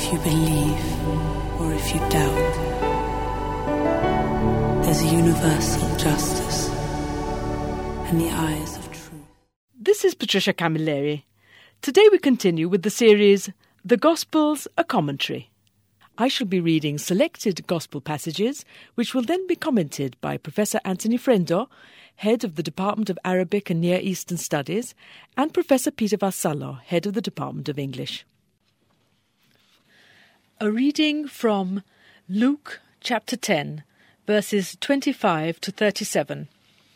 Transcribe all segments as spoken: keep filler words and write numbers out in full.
if you believe or if you doubt, there's a universal justice in the eyes of truth. This is Patricia Camilleri. Today we continue with the series The Gospels, a Commentary. I shall be reading selected Gospel passages, which will then be commented by Professor Anthony Frendo, Head of the Department of Arabic and Near Eastern Studies, and Professor Peter Vassallo, Head of the Department of English. A reading from Luke chapter ten, verses twenty-five to thirty-seven.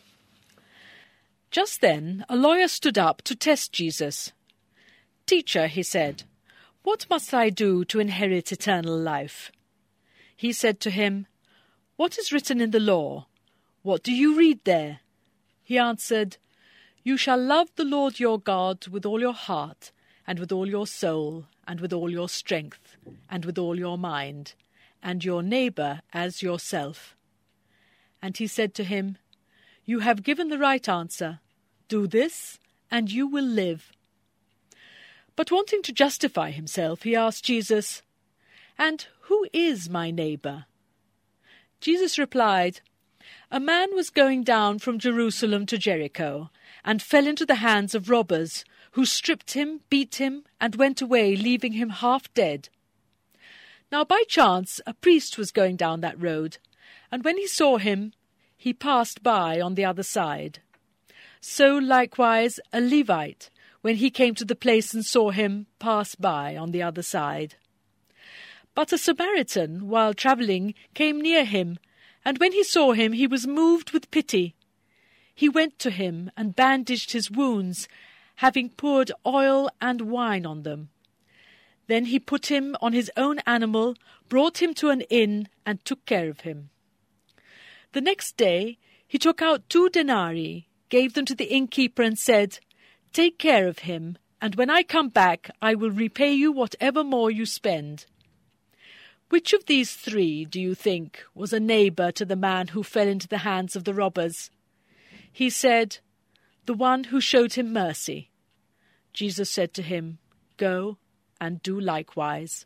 Just then a lawyer stood up to test Jesus. "Teacher," he said, "what must I do to inherit eternal life?" He said to him, "What is written in the law? What do you read there?" He answered, "You shall love the Lord your God with all your heart, and with all your soul, and with all your strength, and with all your mind, and your neighbour as yourself." And he said to him, "You have given the right answer. Do this, and you will live." But wanting to justify himself, he asked Jesus, "And who is my neighbour?" Jesus replied, "A man was going down from Jerusalem to Jericho, and fell into the hands of robbers, who stripped him, beat him, and went away, leaving him half dead. Now by chance a priest was going down that road, and when he saw him, he passed by on the other side. So likewise a Levite, when he came to the place and saw him, passed by on the other side. But a Samaritan, while travelling, came near him, and when he saw him, he was moved with pity. He went to him and bandaged his wounds, having poured oil and wine on them. Then he put him on his own animal, brought him to an inn, and took care of him. The next day he took out two denarii, gave them to the innkeeper, and said, 'Take care of him, and when I come back I will repay you whatever more you spend.' Which of these three, do you think, was a neighbour to the man who fell into the hands of the robbers?" He said, "The one who showed him mercy." Jesus said to him, "Go and do likewise."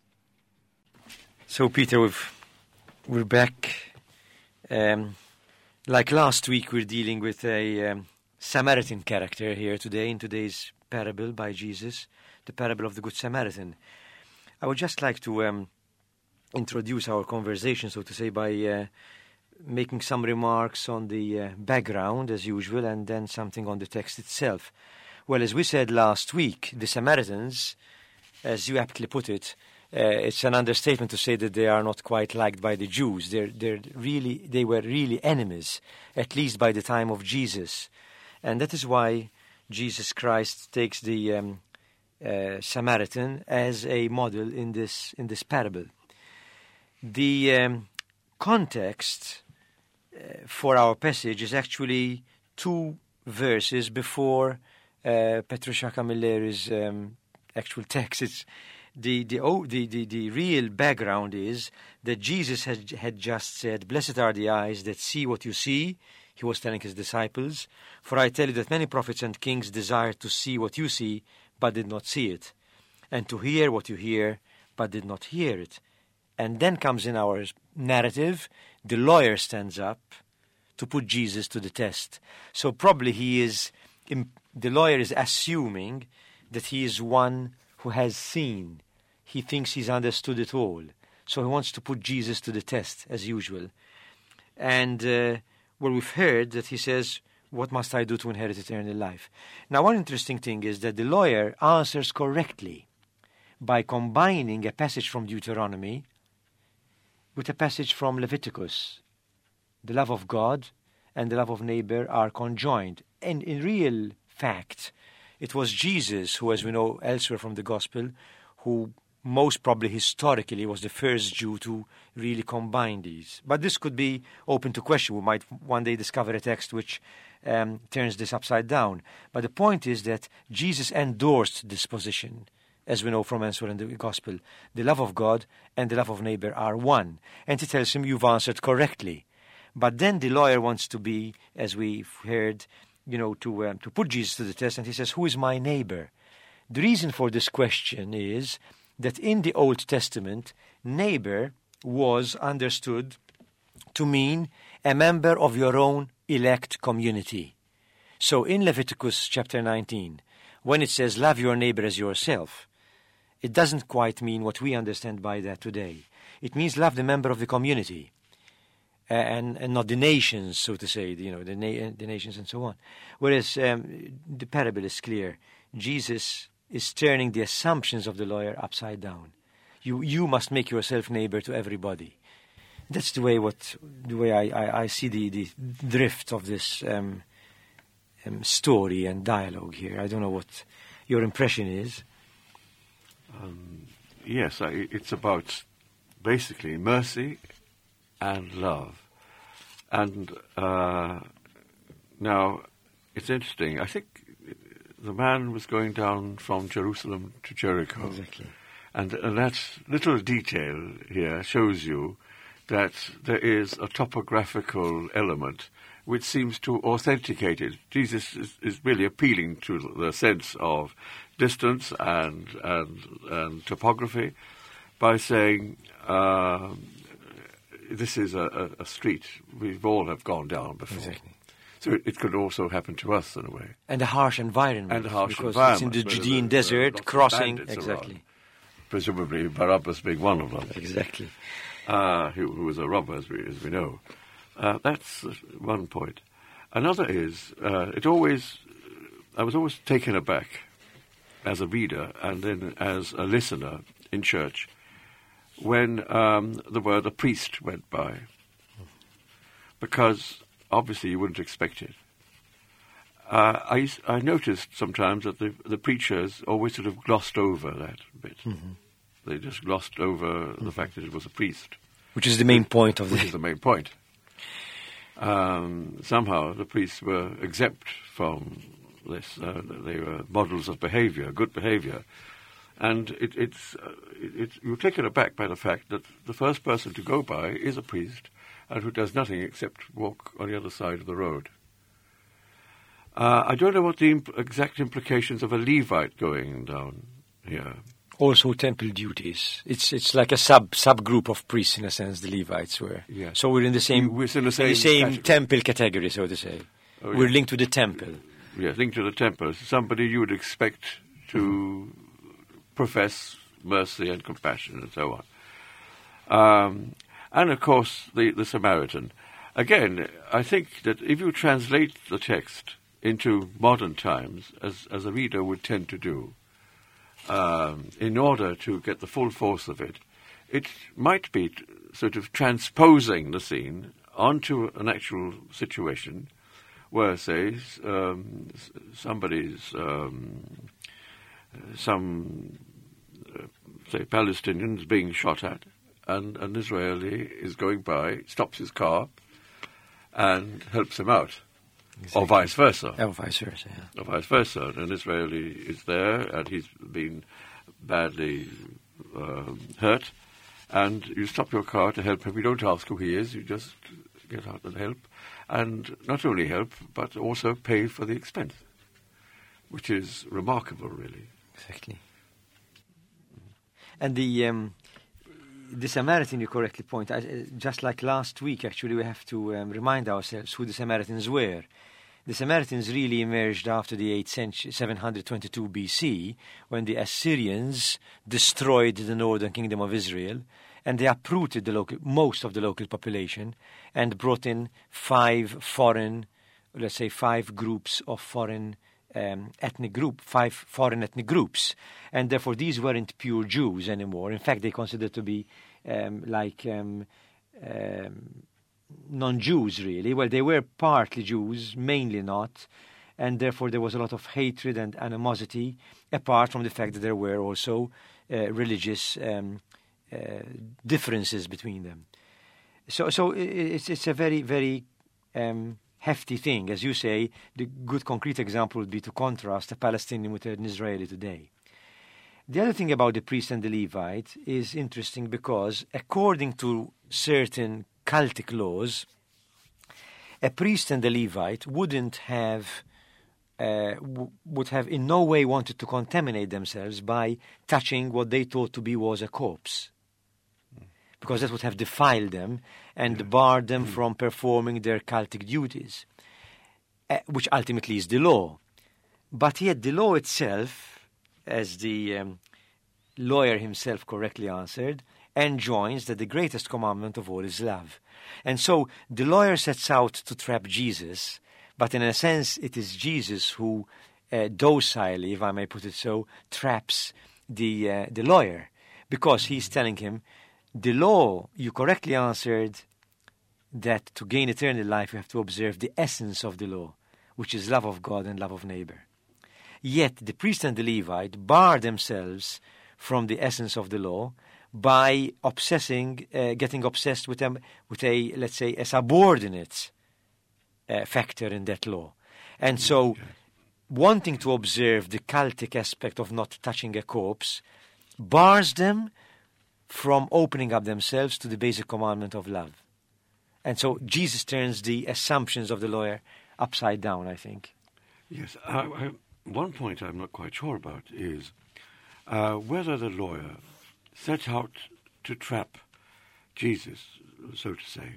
So, Peter, we've, we're back. Um, like last week, we're dealing with a um, Samaritan character here today in today's parable by Jesus, the parable of the Good Samaritan. I would just like to um, introduce our conversation, so to say, by uh, making some remarks on the uh, background, as usual, and then something on the text itself. Well, as we said last week, the Samaritans, as you aptly put it, uh, it's an understatement to say that they are not quite liked by the Jews. They're, they're really, they were really enemies, at least by the time of Jesus. And that is why Jesus Christ takes the um, uh, Samaritan as a model in this in this parable. The um, context uh, for our passage is actually two verses before uh, Patricia Camilleri's um, actual text. It's the the, oh, the the the real background is that Jesus had had just said, "Blessed are the eyes that see what you see." He was telling his disciples, "For I tell you that many prophets and kings desired to see what you see, but did not see it, and to hear what you hear, but did not hear it." And then comes in our narrative, the lawyer stands up to put Jesus to the test. So probably he is, the lawyer is assuming that he is one who has seen. He thinks he's understood it all. So he wants to put Jesus to the test, as usual. And uh, well, we've heard that he says, "What must I do to inherit eternal life?" Now, one interesting thing is that the lawyer answers correctly by combining a passage from Deuteronomy with a passage from Leviticus. The love of God and the love of neighbor are conjoined. And in real fact, it was Jesus who, as we know elsewhere from the Gospel, who most probably historically was the first Jew to really combine these. But this could be open to question. We might one day discover a text which um, turns this upside down. But the point is that Jesus endorsed this position, as we know from elsewhere in the Gospel. The love of God and the love of neighbor are one. And he tells him, "You've answered correctly." But then the lawyer wants to be, as we've heard, you know, to um, to put Jesus to the test, and he says, "Who is my neighbor?" The reason for this question is that in the Old Testament, neighbor was understood to mean a member of your own elect community. So in Leviticus chapter nineteen, when it says love your neighbor as yourself, it doesn't quite mean what we understand by that today. It means love the member of the community, uh, and, and not the nations, so to say, you know, the, na- the nations and so on. Whereas um, the parable is clear. Jesus is turning the assumptions of the lawyer upside down. You you must make yourself neighbor to everybody. That's the way what the way I, I, I see the, the drift of this um, um, story and dialogue here. I don't know what your impression is. Um, yes, I, it's about basically mercy and love. And uh, now, it's interesting. I think the man was going down from Jerusalem to Jericho. Exactly. And, and that little detail here shows you that there is a topographical element which seems to authenticate it. Jesus is, is really appealing to the sense of distance and and, and topography by saying, uh, this is a, a, a street we've all have gone down before. Exactly. So it, it could also happen to us in a way. And a harsh environment. And a harsh because environment. It's in the Judean there, there desert, crossing. Exactly. Exactly. Presumably Barabbas being one of them. Exactly. Uh, who, who was a robber, as we, as we know. Uh, that's one point. Another is, uh, it always, I was always taken aback as a reader and then as a listener in church when um, the word a priest went by. Because obviously you wouldn't expect it. Uh, I, I noticed sometimes that the, the preachers always sort of glossed over that bit. Mm-hmm. They just glossed over mm-hmm. the fact that it was a priest. Which is the main point of Which the... is the main point. Um, somehow the priests were exempt from this. Uh, they were models of behavior, good behavior. And it, it's, uh, it, it, you're taken aback by the fact that the first person to go by is a priest and who does nothing except walk on the other side of the road. Uh, I don't know what the imp- exact implications of a Levite going down here. Also temple duties. It's it's like a sub subgroup of priests in a sense. The Levites were. Yeah. So we're in the same. We're in the same, in the same category. temple category, so to say. Oh, we're yeah. linked to the temple. Yes, linked to the temple. Somebody you would expect to mm-hmm. profess mercy and compassion and so on. Um, and of course the the Samaritan. Again, I think that if you translate the text into modern times, as as a reader would tend to do, um, in order to get the full force of it, it might be t- sort of transposing the scene onto an actual situation where, say, um, somebody's, um, some, uh, say, Palestinians being shot at, and an Israeli is going by, stops his car, and helps him out. Exactly. Or vice versa. Or vice versa, yeah. Or vice versa. An Israeli is there and he's been badly um, hurt, and you stop your car to help him. You don't ask who he is, you just get out and help. And not only help, but also pay for the expense, which is remarkable, really. Exactly. And the... Um, The Samaritan, you correctly point out, just like last week, actually, we have to um, remind ourselves who the Samaritans were. The Samaritans really emerged after the eighth century, seven hundred twenty-two B C, when the Assyrians destroyed the northern kingdom of Israel, and they uprooted the local, most of the local population and brought in five foreign, let's say five groups of foreign Um, ethnic group, five foreign ethnic groups, and therefore these weren't pure Jews anymore. In fact, they considered to be um, like um, um, non-Jews, really. Well, they were partly Jews, mainly not, and therefore there was a lot of hatred and animosity, apart from the fact that there were also uh, religious um, uh, differences between them. So, so it's it's a very, very um, hefty thing. As you say, the good concrete example would be to contrast a Palestinian with an Israeli today. The other thing about the priest and the Levite is interesting because according to certain cultic laws, a priest and a Levite wouldn't have uh, w- would have in no way wanted to contaminate themselves by touching what they thought to be was a corpse, because that would have defiled them and Yeah. barred them Mm. from performing their cultic duties, uh, which ultimately is the law. But yet the law itself, as the um, lawyer himself correctly answered, enjoins that the greatest commandment of all is love. And so the lawyer sets out to trap Jesus, but in a sense it is Jesus who uh, docilely, if I may put it so, traps the uh, the lawyer, because he's telling him, the law, you correctly answered that to gain eternal life you have to observe the essence of the law, which is love of God and love of neighbor. Yet the priest and the Levite bar themselves from the essence of the law by obsessing, uh, getting obsessed with them, with a, let's say, a subordinate uh, factor in that law. And so, wanting to observe the cultic aspect of not touching a corpse bars them from opening up themselves to the basic commandment of love. And so Jesus turns the assumptions of the lawyer upside down, I think. Yes. I, I, one point I'm not quite sure about is uh, whether the lawyer set out to trap Jesus, so to say,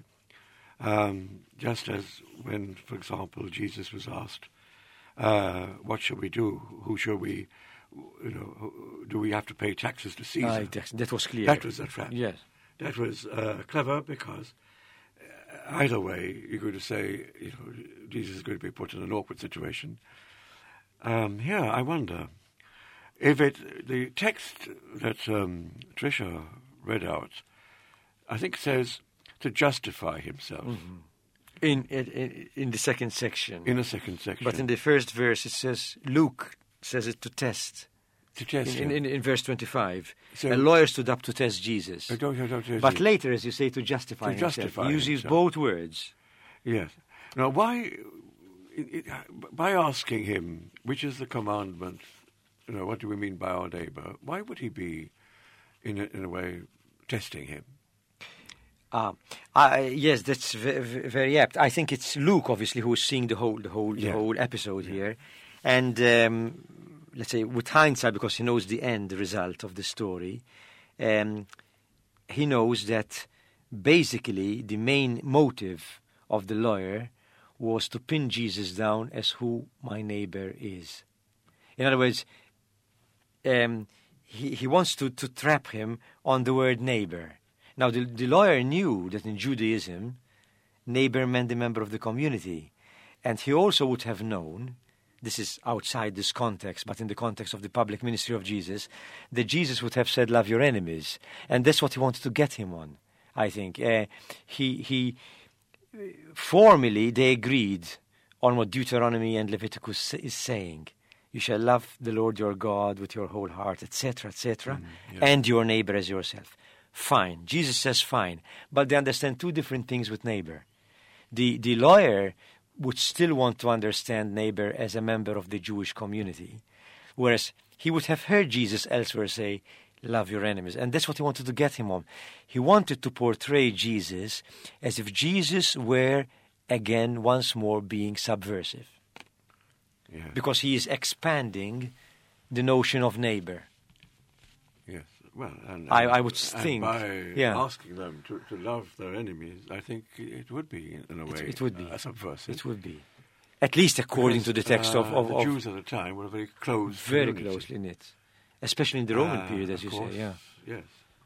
um, just as when, for example, Jesus was asked, uh, what shall we do? Who shall we, you know, do we have to pay taxes to Caesar? Ah, that, that was clear. That was a trap. Yes. That was uh, clever because uh, either way, you're going to say, you know, Jesus is going to be put in an awkward situation. Um, here, I wonder if it, the text that um, Tricia read out, I think says to justify himself. Mm-hmm. In, in in the second section. In the second section. But in the first verse it says, Luke says it to test. To test in, him. in, in, in verse twenty-five. So- a lawyer stood up to test Jesus. I don't- I don't- I But don't- later, as you say, to justify To himself. justify He uses himself. both words. Yes. Now, why, it, it, by asking him, which is the commandment, you know, what do we mean by our neighbour, why would he be, in a, in a way, testing him? Ah, uh, yes, that's v- v- very apt. I think it's Luke, obviously, who is seeing the whole, the whole, Yeah. the whole episode here, and um, let's say with hindsight, because he knows the end result of the story, um, he knows that basically the main motive of the lawyer was to pin Jesus down as who my neighbor is. In other words, um, he he wants to to trap him on the word neighbor. Now, the, the lawyer knew that in Judaism, neighbor meant the member of the community. And he also would have known, this is outside this context, but in the context of the public ministry of Jesus, that Jesus would have said, love your enemies. And that's what he wanted to get him on, I think. Uh, he, he, formally, they agreed on what Deuteronomy and Leviticus is saying. You shall love the Lord your God with your whole heart, et cetera, et cetera, Mm, yeah. and your neighbor as yourself. Fine. Jesus says fine. But they understand two different things with neighbor. The, the lawyer would still want to understand neighbor as a member of the Jewish community, whereas he would have heard Jesus elsewhere say, love your enemies. And that's what he wanted to get him on. He wanted to portray Jesus as if Jesus were, again, once more being subversive. Yeah. Because he is expanding the notion of neighbor. Yes. Well, and, I- and- I would and think, by yeah. asking them to, to love their enemies, I think it would be, in, in a It- way, it would be. uh, subversive. It would be. At least according Because, to the text of, uh, of, the of Jews at the time were a very close very community. closely knit. Especially in the Roman Uh, period, as of you course, say, yeah. Yes.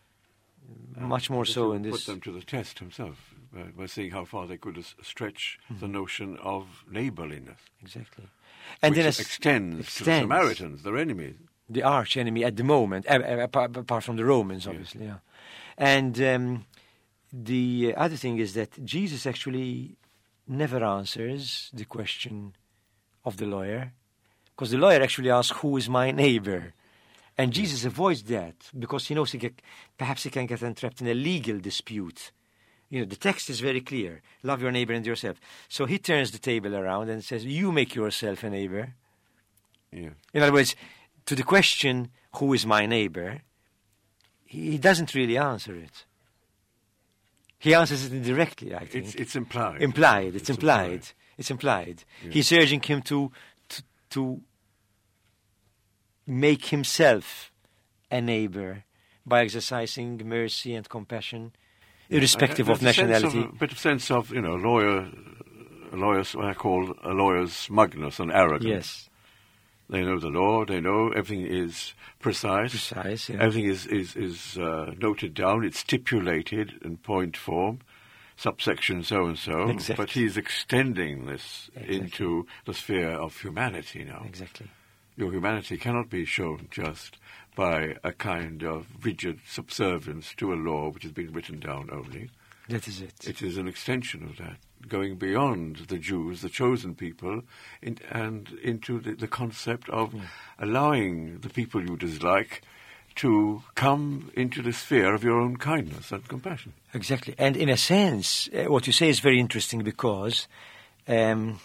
Much more This so would in this. Put them to the test himself by, by seeing how far they could s- stretch Mm-hmm. the notion of neighborliness, Exactly. And which then as extends, to the extends. Samaritans, their enemies. the arch enemy at the moment, uh, uh, apart, apart from the Romans, obviously. Yeah. And um, the other thing is that Jesus actually never answers the question of the lawyer, because the lawyer actually asks, who is my neighbor? And Jesus avoids that because he knows he get, perhaps he can get entrapped in a legal dispute. You know, the text is very clear. Love your neighbor and yourself. So he turns the table around and says, you make yourself a neighbor. Yeah. In other words, to the question, who is my neighbor, he doesn't really answer it. He answers it indirectly, I think. It's, it's implied. implied. It's, implied. It's implied. Yeah. He's urging him to, to to make himself a neighbor by exercising mercy and compassion, irrespective Uh, of there's a sense nationality. of- A bit of sense of, you know, lawyer, a lawyer's, what I call a lawyer's smugness and arrogance. Yes, They know the law, they know everything is precise. precise. Yeah. Everything is, is, is uh, noted down, it's stipulated in point form, subsection so-and-so. Exactly. But he's extending this Exactly. into the sphere of humanity now. Exactly. Your humanity cannot be shown just by a kind of rigid subservience to a law which has been written down only. That is it. It is an extension of that, going beyond the Jews, the chosen people, in, and into the, the concept of Yeah. allowing the people you dislike to come into the sphere of your own kindness and compassion. Exactly. And in a sense, uh, what you say is very interesting because um,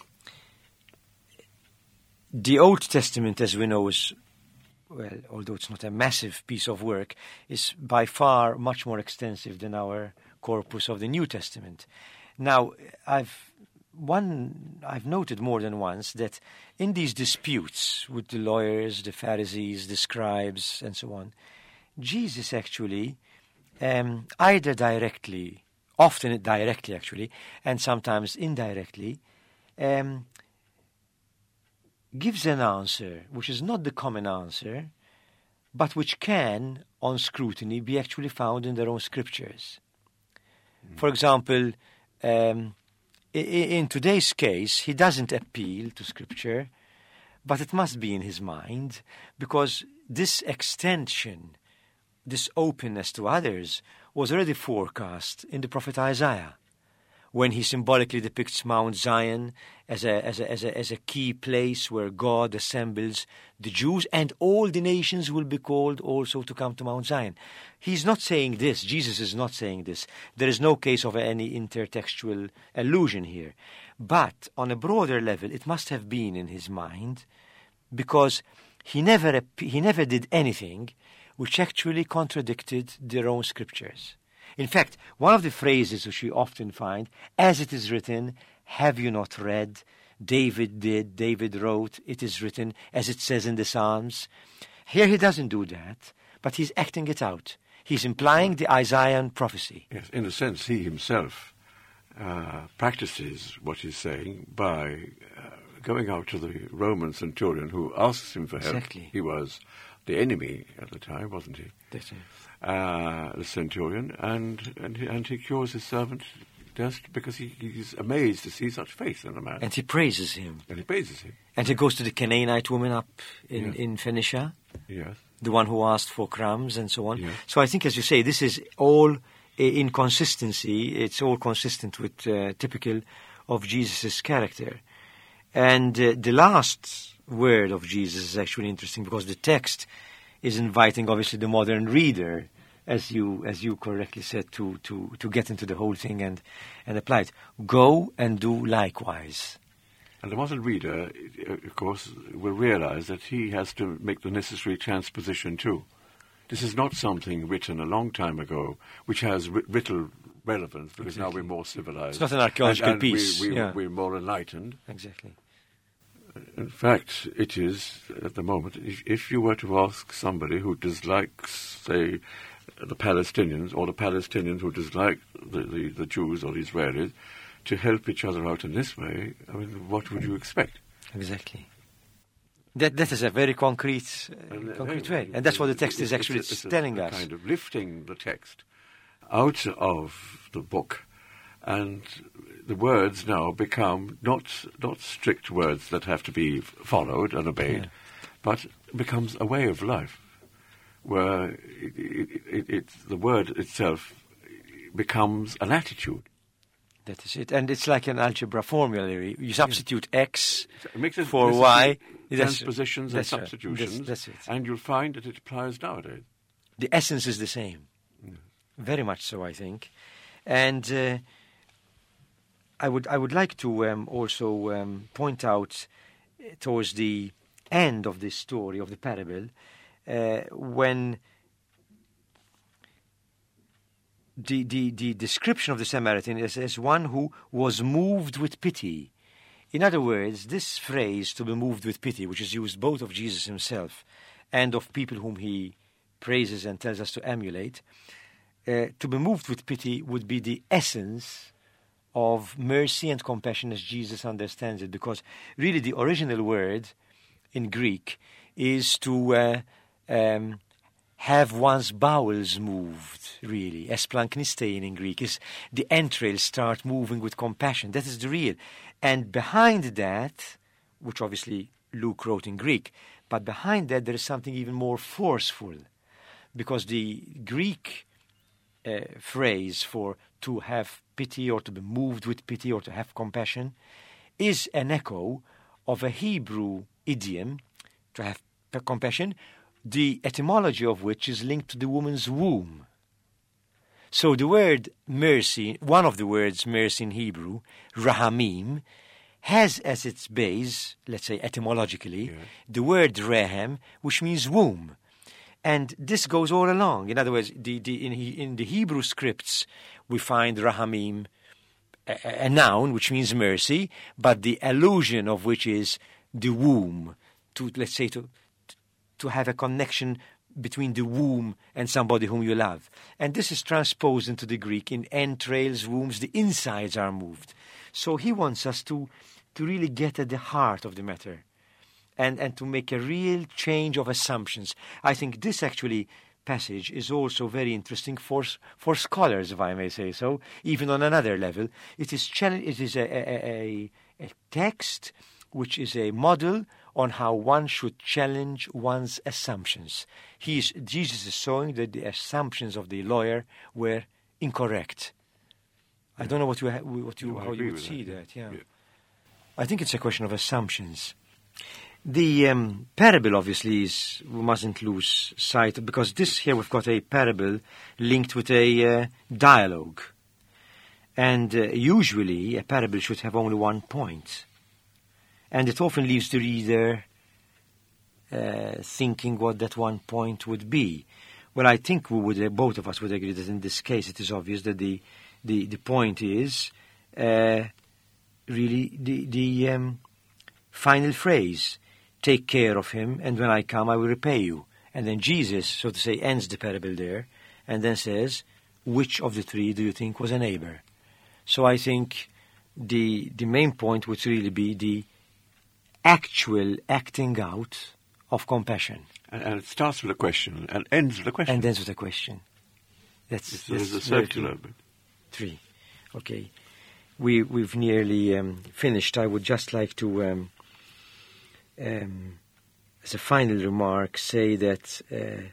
the Old Testament, as we know, is, well, although it's not a massive piece of work, is by far much more extensive than our corpus of the New Testament. Now, I've one I've noted more than once that in these disputes with the lawyers, the Pharisees, the scribes, and so on, Jesus actually, um, either directly, often directly actually, and sometimes indirectly, um, gives an answer which is not the common answer, but which can, on scrutiny, be actually found in their own scriptures. Mm. For example, um, i- in today's case, he doesn't appeal to scripture, but it must be in his mind, because this extension, this openness to others, was already forecast in the prophet Isaiah, when he symbolically depicts Mount Zion as a, as a, as a, as a key place where God assembles the Jews, and all the nations will be called also to come to Mount Zion. He's not saying this. Jesus is not saying this. There is no case of any intertextual allusion here. But on a broader level, it must have been in his mind, because he never, he never did anything which actually contradicted their own scriptures. In fact, one of the phrases which we often find, as it is written, have you not read? David did, David wrote, it is written, as it says in the Psalms. Here he doesn't do that, but he's acting it out. He's implying the Isaiah prophecy. Yes, in a sense, he himself uh, practices what he's saying by uh, going out to the Roman centurion who asks him for help. Exactly. He was the enemy at the time, wasn't he? That's it. Uh, the centurion, and and he, and he cures his servant just because he, he's amazed to see such faith in a man. And he praises him. And he praises him. And he goes to the Canaanite woman up in, Yes. in Phoenicia, Yes. the one who asked for crumbs and so on. Yes. So I think, as you say, this is all uh, in consistency. It's all consistent with uh, typical of Jesus' character. And uh, the last word of Jesus is actually interesting, because the text is inviting, obviously, the modern reader, as you as you correctly said, to, to, to get into the whole thing and, and apply it. Go and do likewise. And the modern reader, uh, of course, will realize that he has to make the necessary transposition too. This is not something written a long time ago, which has ri- vital relevance, because Exactly. now we're more civilized. It's not an archaeological and, and piece. We, we, yeah. We're more enlightened. Exactly. In fact, it is, at the moment, if, if you were to ask somebody who dislikes, say, the Palestinians, or the Palestinians who dislike the, the, the Jews or the Israelis, to help each other out in this way, I mean, what would you expect? Exactly. That that is a very concrete, uh, And, uh, concrete hey, way, and that's what the text it's- is actually it's a- it's a- telling a us. kind of lifting the text out of the book, and the words now become not not strict words that have to be followed and obeyed, Yeah. but becomes a way of life, where it, it, it, it, the word itself becomes an attitude. That is it, and it's like an algebra formulary. You substitute x It makes it for necessary y. That's- transpositions and that's right. substitutions, That's, that's it. and you'll find that it applies nowadays. The essence is the same, very much so, I think. And uh, I would I would like to um, also um, point out uh, towards the end of this story of the parable, uh, when the, the the description of the Samaritan is as one who was moved with pity. In other words, this phrase, to be moved with pity, which is used both of Jesus himself and of people whom he praises and tells us to emulate, uh, to be moved with pity would be the essence of mercy and compassion as Jesus understands it, because really the original word in Greek is to uh, um, have one's bowels moved, really. Esplanknistein in Greek is the entrails start moving with compassion. That is the real. And behind that, which obviously Luke wrote in Greek, but behind that there is something even more forceful, because the Greek uh, phrase for to have pity or to be moved with pity or to have compassion is an echo of a Hebrew idiom, to have compassion, the etymology of which is linked to the woman's womb. So the word mercy, one of the words mercy in Hebrew, rahamim, has as its base, let's say etymologically, yeah. the word rehem, which means womb. And this goes all along. In other words, the, the, in, in the Hebrew scripts, we find rahamim, a, a noun, which means mercy, but the allusion of which is the womb, to, let's say, to, to have a connection between the womb and somebody whom you love. And this is transposed into the Greek. In entrails, wombs, the insides are moved. So he wants us to, to really get at the heart of the matter and, and to make a real change of assumptions. I think this actually passage is also very interesting for, for scholars, if I may say so, even on another level. It is, challenge, it is a, a, a, a text which is a model on how one should challenge one's assumptions. He is, Jesus is showing that the assumptions of the lawyer were incorrect. I don't know what you, ha- what you, no, how you would see that, that. Yeah. yeah. I think it's a question of assumptions. The um, parable, obviously, is we mustn't lose sight of, because this here we've got a parable linked with a uh, dialogue, and uh, usually a parable should have only one point. And it often leaves the reader uh, thinking what that one point would be. Well, I think we would, uh, both of us would agree that in this case it is obvious that the the, the point is uh, really the, the um, final phrase, take care of him, and when I come I will repay you. And then Jesus, so to say, ends the parable there, and then says, which of the three do you think was a neighbor? So I think the the main point would really be the actual acting out of compassion. And, and it starts with a question and ends with a question. And ends with a question. That's, it's, that's there's a circular bit. Three. Okay. We, we've nearly um, finished. I would just like to, um, um, as a final remark, say that uh,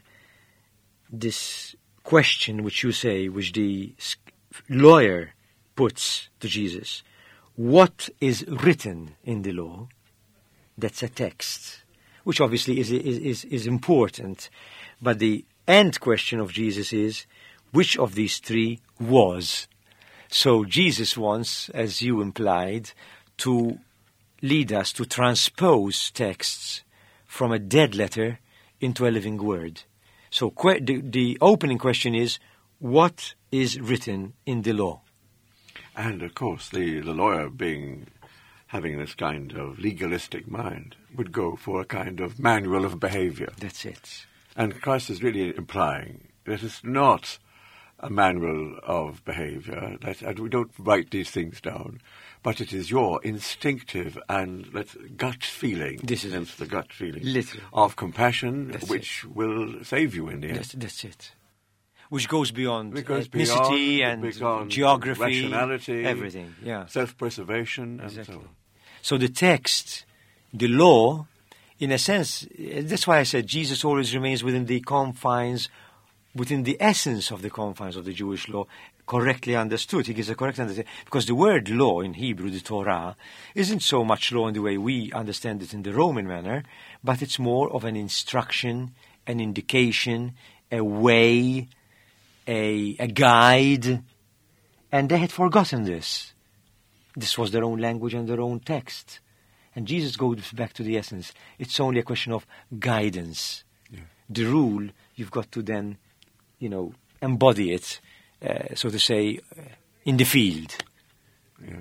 this question which you say, which the lawyer puts to Jesus, what is written in the law? That's a text, which obviously is, is, is, is important. But the end question of Jesus is, which of these three was? So Jesus wants, as you implied, to lead us to transpose texts from a dead letter into a living word. So que- the, the opening question is, what is written in the law? And, of course, the, the lawyer being... having this kind of legalistic mind, would go for a kind of manual of behavior. That's it. And Christ is really implying that it's not a manual of behavior, that and we don't write these things down, but it is your instinctive and let's, gut feeling, this is hence the gut feeling, Literally. of compassion, that's which it. will save you in the end. That's, that's it. Which goes beyond Because ethnicity beyond, and beyond geography, rationality, everything, yeah. self-preservation, Exactly. and so on. So the text, the law, in a sense, that's why I said Jesus always remains within the confines, within the essence of the confines of the Jewish law, correctly understood. He gives a correct understanding. Because the word law in Hebrew, the Torah, isn't so much law in the way we understand it in the Roman manner, but it's more of an instruction, an indication, a way, a, a guide. And they had forgotten this. This was their own language and their own text. And Jesus goes back to the essence. It's only a question of guidance. Yeah. The rule, you've got to then, you know, embody it, uh, so to say, uh, in the field. Yeah.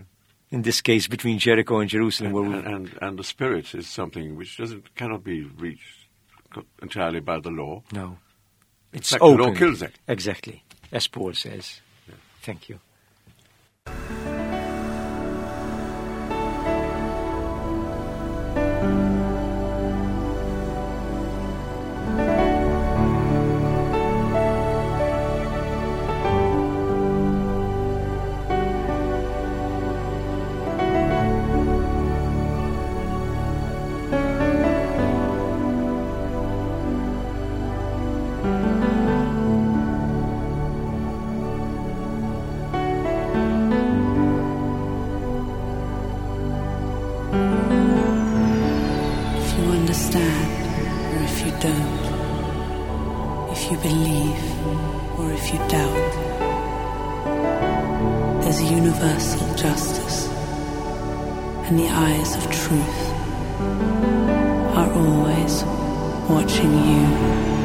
in this case between Jericho and Jerusalem. And, where and, and, and the Spirit is something which doesn't cannot be reached co- entirely by the law. No. It's fact, open. the law kills it. Exactly, as Paul says. Yeah. Thank you. If you understand, or if you don't, if you believe, or if you doubt, there's a universal justice, and the eyes of truth are always watching you.